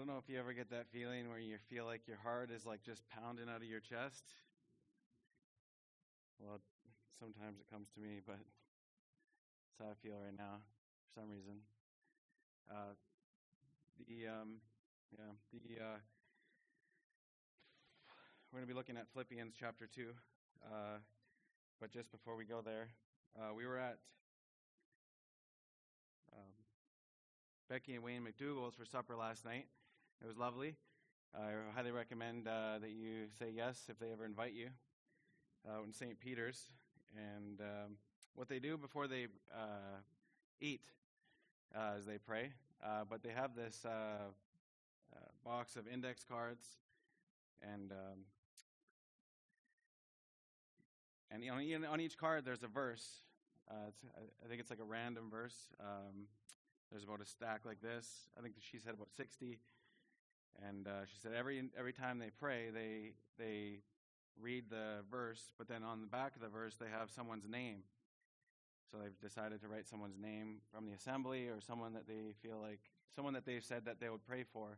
don't know if you ever get that feeling where you feel like your heart is like just pounding out of your chest. Well, sometimes it comes to me, but that's how I feel right now for some reason. We're going to be looking at Philippians chapter 2. But just before we go there, we were at Becky and Wayne McDougall's for supper last night. It was lovely. I highly recommend that you say yes if they ever invite you in St. Peter's. And what they do before they eat is they pray. But they have this box of index cards, and on each card there's a verse. I think it's like a random verse. There's about a stack like this. I think she said about 60. And she said every time they pray, they read the verse, but then on the back of the verse they have someone's name. So they've decided to write someone's name from the assembly, or someone that they've said that they would pray for.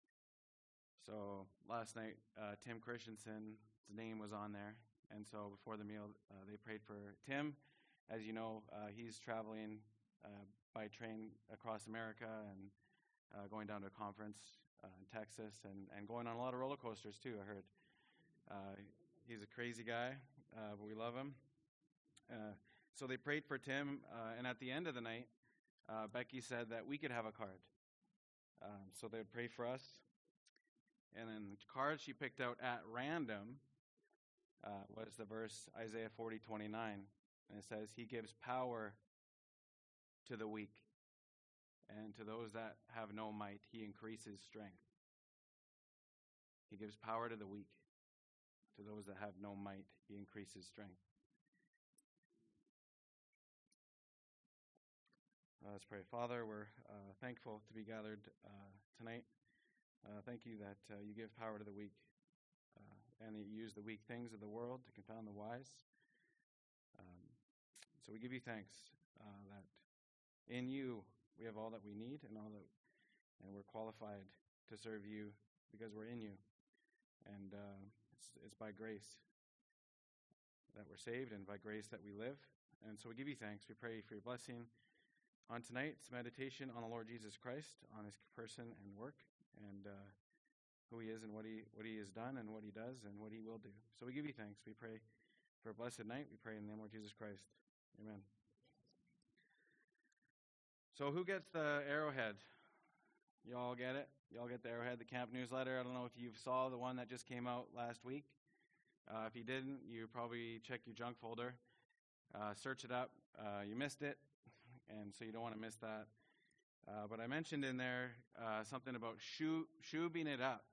So last night, Tim Christensen's name was on there, and so before the meal, they prayed for Tim. As you know, he's traveling by train across America and going down to a conference in Texas, and going on a lot of roller coasters too, I heard. He's a crazy guy, but we love him. So they prayed for Tim, and at the end of the night, Becky said that we could have a card. So they would pray for us. And then the card she picked out at random was the verse Isaiah 40:29. And it says, "He gives power to the weak, and to those that have no might, he increases strength." He gives power to the weak. To those that have no might, he increases strength. Let's pray. Father, we're thankful to be gathered tonight. Thank you that you give power to the weak, and that you use the weak things of the world to confound the wise. So we give you thanks that in you we have all that we need, and we're qualified to serve you because we're in you. And it's by grace that we're saved, and by grace that we live. And so we give you thanks. We pray for your blessing on tonight's meditation on the Lord Jesus Christ, on his person and work, and who he is, and what he has done, and what he does, and what he will do. So we give you thanks. We pray for a blessed night. We pray in the name of Jesus Christ. Amen. So who gets the Arrowhead? You all get it? You all get the Arrowhead, the camp newsletter? I don't know if you saw the one that just came out last week. If you didn't, you probably check your junk folder. Search it up. You missed it, and so you don't want to miss that. But I mentioned in there something about shoobing it up.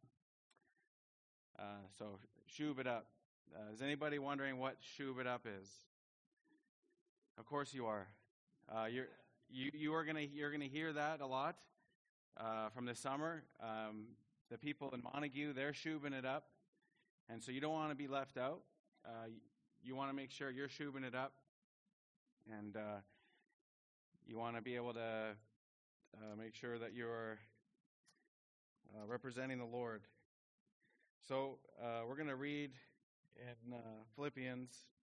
So shoob it up. Is anybody wondering what shoob it up is? Of course you are. You're gonna hear that a lot from this summer. The people in Montague, they're shoobing it up, and so you don't want to be left out. You want to make sure you're shoobing it up, and you want to be able to make sure that you're representing the Lord. So we're going to read in Philippians.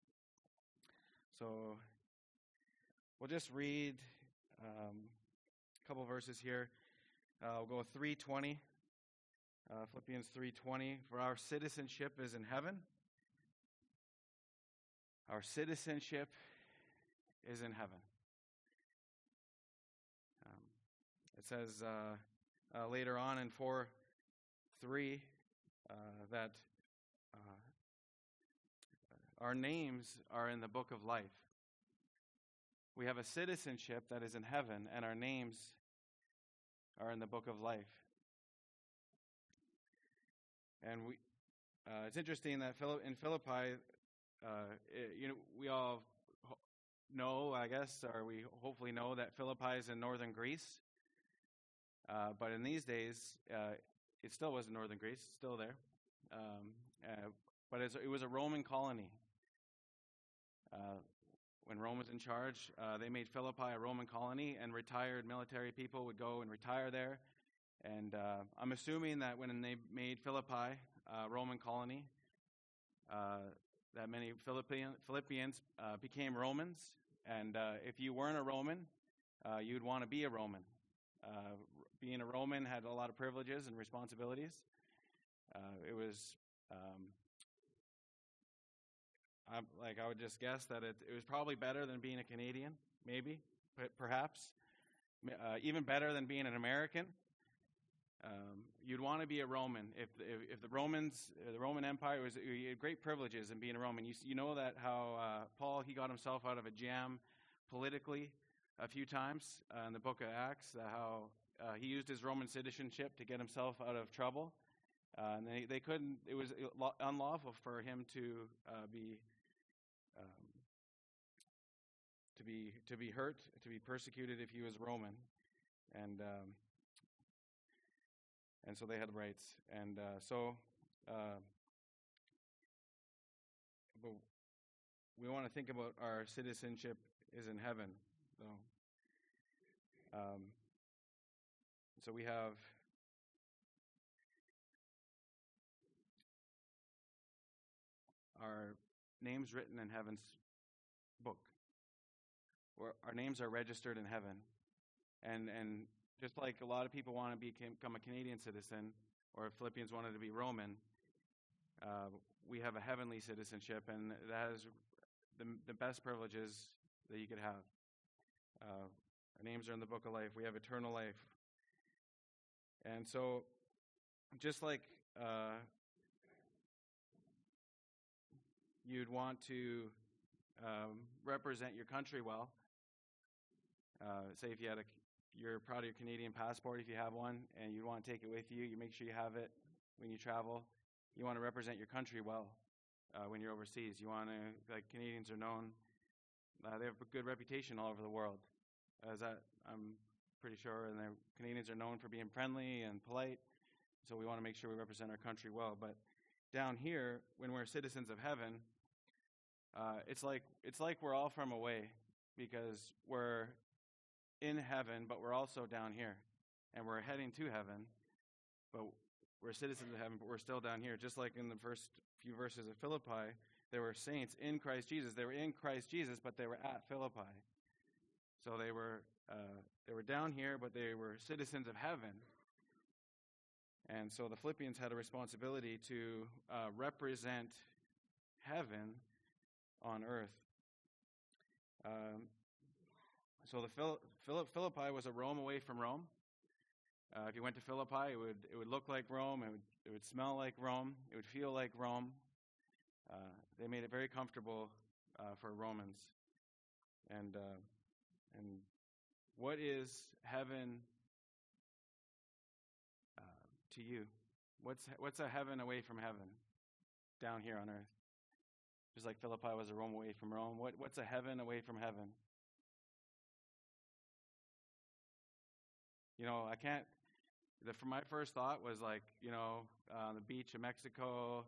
So we'll just read a couple verses here. We'll go 3:20. Philippians 3:20. For our citizenship is in heaven. Our citizenship is in heaven. It says later on in 4:3 that our names are in the book of life. We have a citizenship that is in heaven, and our names are in the book of life. And it's interesting that in Philippi, we all know, I guess, or we hopefully know that Philippi is in northern Greece. But in these days, it still was in northern Greece, still there. But it was a Roman colony. When Rome was in charge, they made Philippi a Roman colony, and retired military people would go and retire there And I'm assuming that when they made Philippi a Roman colony, that many Philippians became Romans. And if you weren't a Roman, you'd want to be a Roman. Being a Roman had a lot of privileges and responsibilities. It was, I would just guess that it was probably better than being a Canadian, maybe, perhaps. Even better than being an American. You'd want to be a Roman. If the Roman Empire you had great privileges in being a Roman. You know that how Paul, he got himself out of a jam politically a few times in the book of Acts, how he used his Roman citizenship to get himself out of trouble. And they couldn't, it was unlawful for him to be hurt, to be persecuted if he was Roman. And so they had rights. And but we want to think about our citizenship is in heaven. So we have our names written in heaven's book. Our names are registered in heaven. And just like a lot of people want to become a Canadian citizen, or if Philippians wanted to be Roman, we have a heavenly citizenship, and that has the best privileges that you could have. Our names are in the book of life. We have eternal life. And so, just like you'd want to represent your country well, say if you're proud of your Canadian passport, if you have one, and you want to take it with you, you make sure you have it when you travel. You want to represent your country well when you're overseas. You want to, like Canadians are known, they have a good reputation all over the world. I'm pretty sure, and Canadians are known for being friendly and polite, so we want to make sure we represent our country well. But down here, when we're citizens of heaven, it's like we're all from away, because we're in heaven, but we're also down here, and we're heading to heaven, but we're citizens of heaven, but we're still down here. Just like in the first few verses of Philippi, there were saints in Christ Jesus. They were in Christ Jesus, but they were at Philippi. So they were down here, but they were citizens of heaven. And so the Philippians had a responsibility to represent heaven on earth. So the Philippi was a Rome away from Rome. If you went to Philippi, it would look like Rome. It would smell like Rome. It would feel like Rome. They made it very comfortable for Romans. And what is heaven to you? What's a heaven away from heaven down here on earth? Just like Philippi was a Rome away from Rome. What's a heaven away from heaven? My first thought was like, on the beach of Mexico,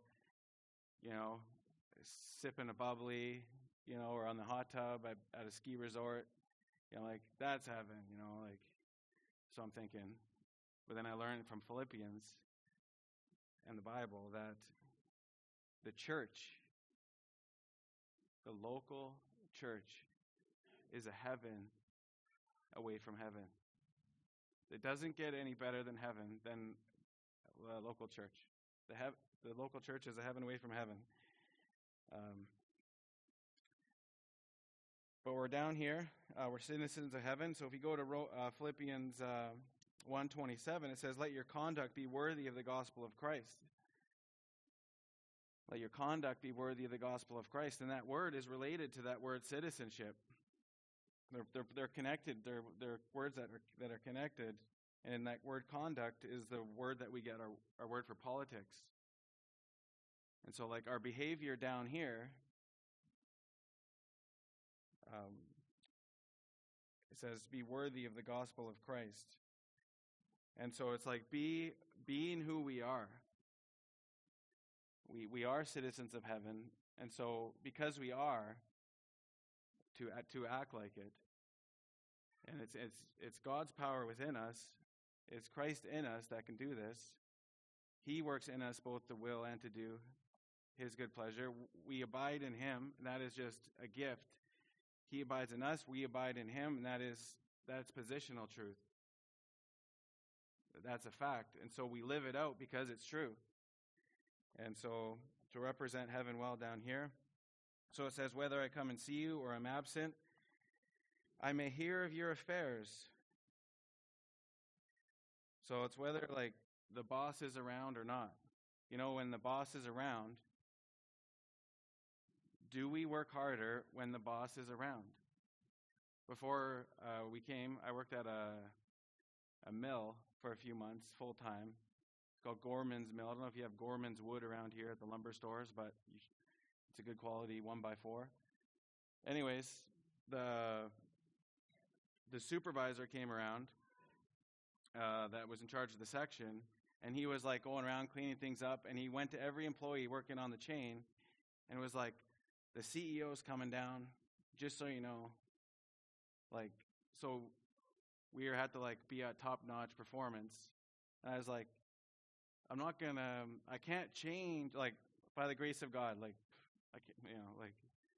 sipping a bubbly, or on the hot tub at a ski resort, that's heaven, so I'm thinking. But then I learned from Philippians and the Bible that the church, the local church, is a heaven away from heaven. It doesn't get any better than heaven than the local church. The local church is a heaven away from heaven. But we're down here. We're citizens of heaven. So if you go to Philippians 1:27, it says, "Let your conduct be worthy of the gospel of Christ." Let your conduct be worthy of the gospel of Christ. And that word is related to that word citizenship. They're connected. They're words that are connected. And that word conduct is the word that we get our word for politics. And so like our behavior down here, it says be worthy of the gospel of Christ. And so it's like being who we are. We are citizens of heaven. And so because we are, to act like it. And it's God's power within us It's Christ in us that can do this. He works in us both to will and to do his good pleasure. We abide in him, and that is just a gift. He abides in us, we abide in him, and that's positional truth. That's a fact. And so we live it out because it's true. And so to represent heaven well down here. So it says, whether I come and see you or I'm absent, I may hear of your affairs. So it's whether like the boss is around or not. You know, when the boss is around, do we work harder when the boss is around? Before we came, I worked at a mill for a few months, full-time. It's called Gorman's Mill. I don't know if you have Gorman's wood around here at the lumber stores, but it's a good quality 1x4. Anyways, the supervisor came around that was in charge of the section, and he was like going around cleaning things up, and he went to every employee working on the chain and was like, the CEO's coming down, just so you know. Like, so we had to like be at top-notch performance. And I was like, I can't change, like, by the grace of God, like, I can't, like,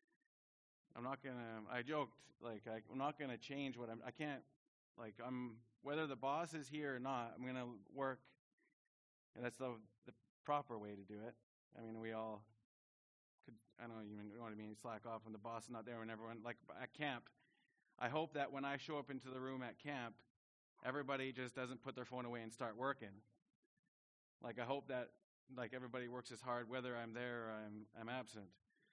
I joked, like, I'm not going to change I can't, like, whether the boss is here or not, I'm going to work. And that's the proper way to do it. I mean, we all could, I don't know what I mean, slack off when the boss is not there, when everyone, like, at camp, I hope that when I show up into the room at camp, everybody just doesn't put their phone away and start working. Like, I hope that, like, everybody works as hard whether I'm there or I'm absent.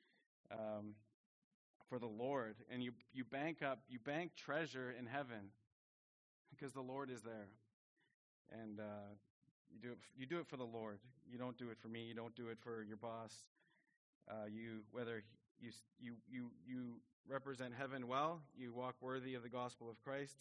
For the Lord. And you bank treasure in heaven because the Lord is there. And you do it for the Lord. You don't do it for me. You don't do it for your boss. Whether you represent heaven well, you walk worthy of the gospel of Christ.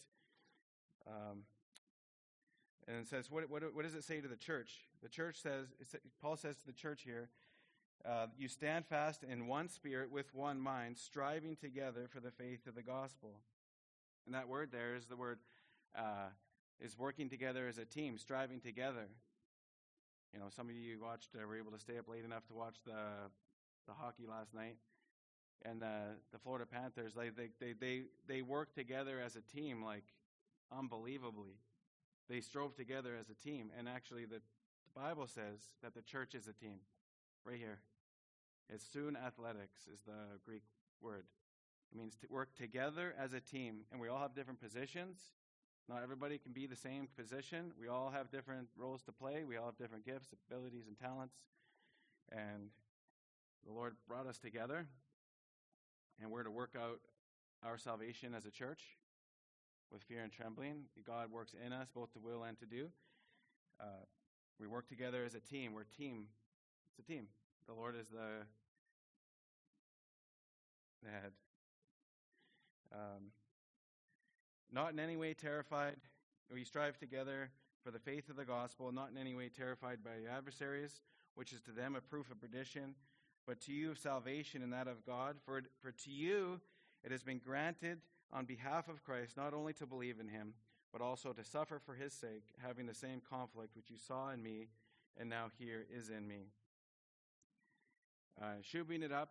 And it says, what does it say to the church? The church says, Paul says to the church here, you stand fast in one spirit with one mind, striving together for the faith of the gospel. And that word there is the word, is working together as a team, striving together. You know, some of you were able to stay up late enough to watch the hockey last night. And the Florida Panthers, they work together as a team, like, unbelievably. They strove together as a team. And actually, the Bible says that the church is a team. Right here. It's soon athletics is the Greek word. It means to work together as a team. And we all have different positions. Not everybody can be the same position. We all have different roles to play. We all have different gifts, abilities, and talents. And the Lord brought us together. And we're to work out our salvation as a church with fear and trembling. God works in us both to will and to do. We work together as a team. We're a team. It's a team. The Lord is the head. Not in any way terrified. We strive together for the faith of the gospel, not in any way terrified by your adversaries, which is to them a proof of perdition, but to you of salvation and that of God. For to you it has been granted on behalf of Christ not only to believe in him, but also to suffer for his sake, having the same conflict which you saw in me and now here is in me. Shubing it up,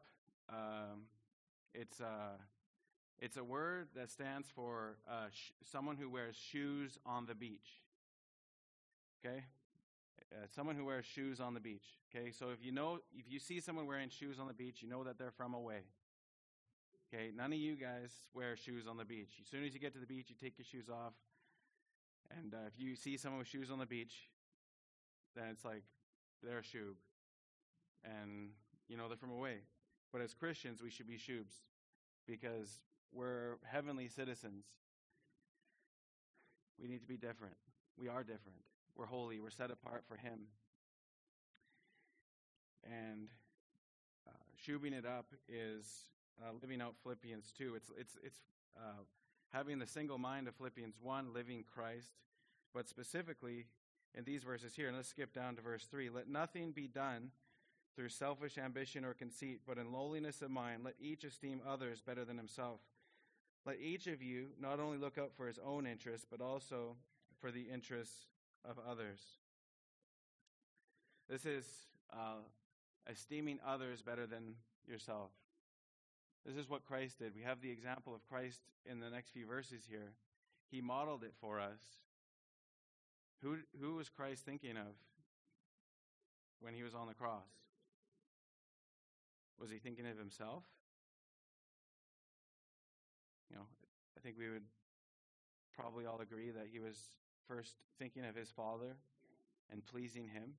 it's a word that stands for someone who wears shoes on the beach. Okay? Someone who wears shoes on the beach. Okay, so if you see someone wearing shoes on the beach, you know that they're from away. Okay, none of you guys wear shoes on the beach. As soon as you get to the beach, you take your shoes off. And if you see someone with shoes on the beach, then it's like they're a shoob. And you know they're from away. But as Christians, we should be shoobs because we're heavenly citizens. We need to be different. We are different. We're holy. We're set apart for him. And shoobing it up is living out Philippians 2. It's having the single mind of Philippians 1, living Christ. But specifically in these verses here, and let's skip down to verse 3. Let nothing be done through selfish ambition or conceit, but in lowliness of mind, let each esteem others better than himself. Let each of you not only look out for his own interests, but also for the interests of others. This is esteeming others better than yourself. This is what Christ did. We have the example of Christ in the next few verses here. He modeled it for us. Who was Christ thinking of when he was on the cross? Was he thinking of himself? I think we would probably all agree that he was first thinking of his Father and pleasing him.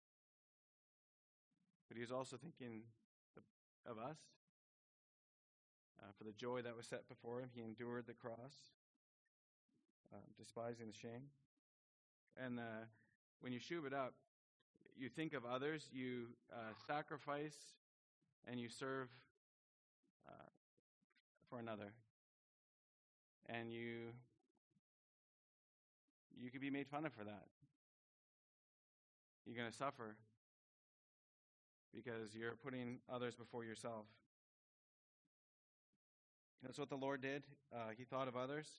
But he was also thinking of us. For the joy that was set before him, he endured the cross, despising the shame. And when you shove it up, you think of others, you sacrifice, and you serve for another. And you could be made fun of for that. You're going to suffer because you're putting others before yourself. That's what the Lord did. He thought of others.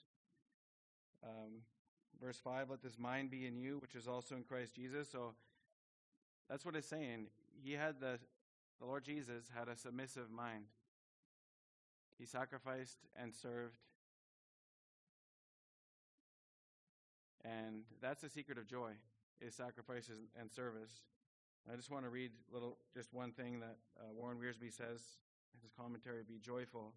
Verse 5, let this mind be in you, which is also in Christ Jesus. So that's what it's saying. The Lord Jesus had a submissive mind. He sacrificed and served. And that's the secret of joy, is sacrifice and service. I just want to read just one thing that Warren Wiersbe says in his commentary, be joyful.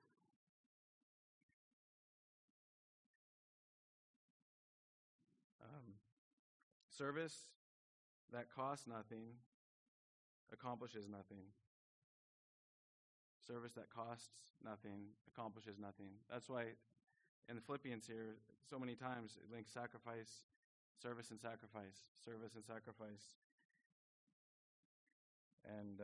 Service that costs nothing accomplishes nothing. Service that costs nothing accomplishes nothing. That's why in the Philippians here, so many times it links sacrifice, service and sacrifice, service and sacrifice. And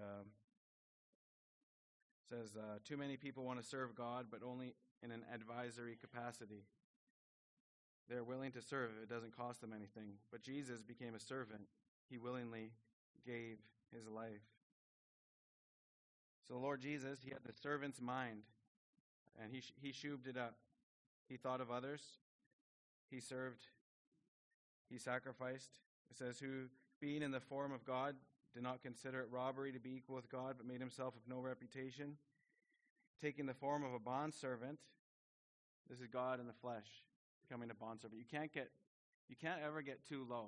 says, too many people want to serve God, but only in an advisory capacity. They're willing to serve if it doesn't cost them anything. But Jesus became a servant. He willingly gave his life. So the Lord Jesus, he had the servant's mind, and he shooved it up. He thought of others. He served. He sacrificed. It says, who, being in the form of God, did not consider it robbery to be equal with God, but made himself of no reputation, taking the form of a bondservant. This is God in the flesh, becoming a bondservant. You can't ever get too low.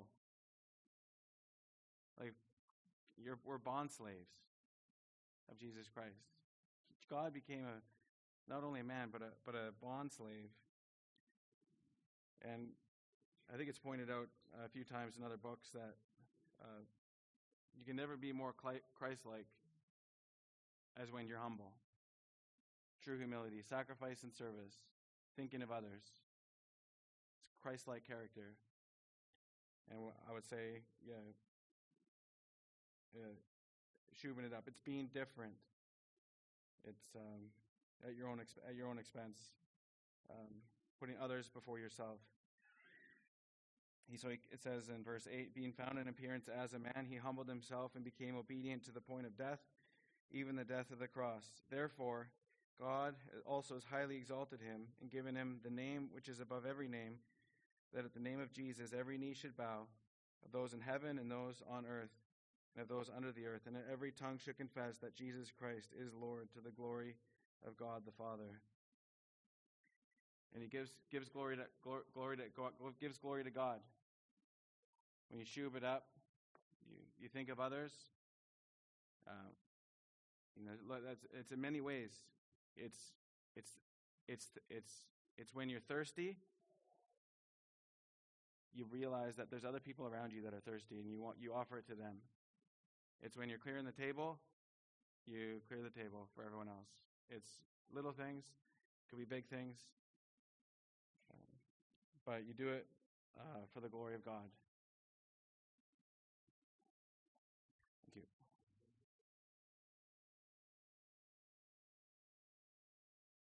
We're bond slaves of Jesus Christ. God became not only a man, but a bond slave. And I think it's pointed out a few times in other books that you can never be more Christ-like as when you're humble. True humility, sacrifice and service, thinking of others. It's Christ-like character. And I would say, shooving it up. It's being different. It's at your own expense, putting others before yourself. So it says in verse 8, being found in appearance as a man, he humbled himself and became obedient to the point of death, even the death of the cross. Therefore, God also has highly exalted him and given him the name which is above every name, that at the name of Jesus every knee should bow, of those in heaven and those on earth, and of those under the earth, and that every tongue should confess that Jesus Christ is Lord, to the glory of God the Father. And he gives glory to God. When you shoove it up, you think of others. It's in many ways. It's when you're thirsty, you realize that there's other people around you that are thirsty, and you offer it to them. It's when you're clearing the table, you clear the table for everyone else. It's little things, could be big things, but you do it for the glory of God.